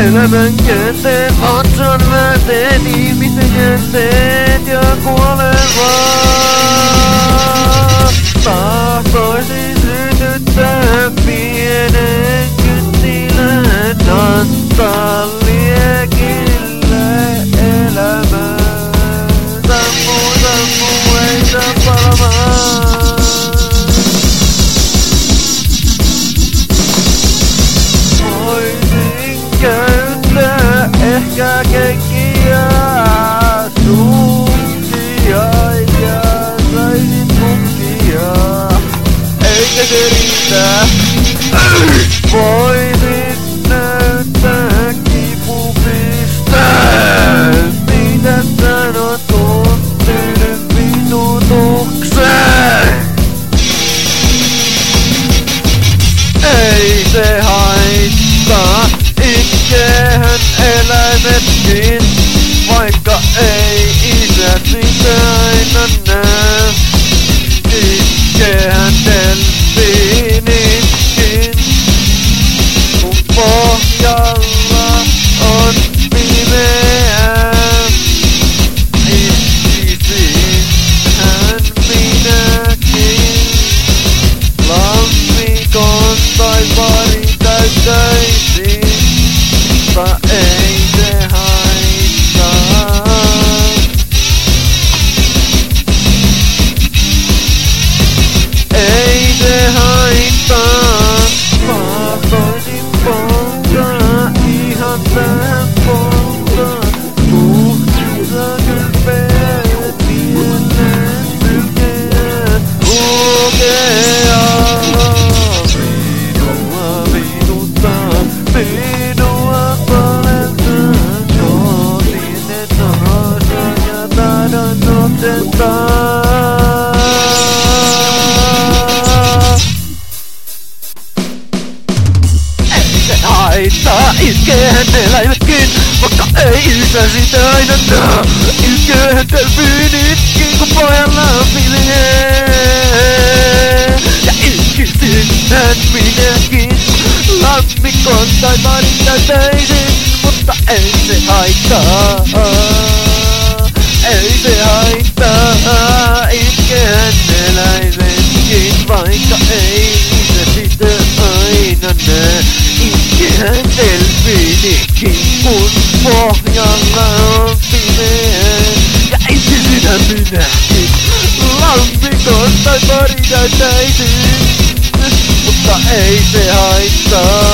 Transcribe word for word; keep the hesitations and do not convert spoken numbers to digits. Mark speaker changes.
Speaker 1: Elämän käänteet, otsan väänteet, ihmisten jäänteet ja kuoleva. Tahtoisin sytyttää pienen kynttilän, antaa liekille elämää. Sammu, sammu, ei saa palamaan. Käyttää ehkä kenkiä, sukkia ja saisin mukkia. Eikä se riitä, voisin näyttää kipupistää. Mitä sanot tunteiden vitutukseen? Ei se haittaa. Itkehän eläimetkin, vaikka ei isä sitä aina näe. Itkehän delfiinitkin, kun pohjalla on pimeää. Itkisinhän minäkin, lammikon tai pari täyttäisin. Mutta ei se haittaa. Ei se haittaa. Tahtoisin polttaa ihan tähän polttaa. Tuhtuusa kylpeät mieleen sylkeät lukea. Minua vituttaa, minua palentaa. Kotiin et osaa ja taidon ottaa. Haittaa, iskehän eläimetkin, vaikka ei isä sitä aina näe. Iskehän delfiinitkin, kun pojalla on pimeää. Ja itkisinhän minäkin, lammikon tai parin täyttäisin, mutta ei se haittaa. Ei se haittaa, iskehän eläimetkin, vaikka ei isä sitä aina näe. Itkehän delfiinikin, kun pohjalla on pimeää. Ja itkisinhän minäkin, lammikon tai pari täyttäisin, mutta ei se haittaa.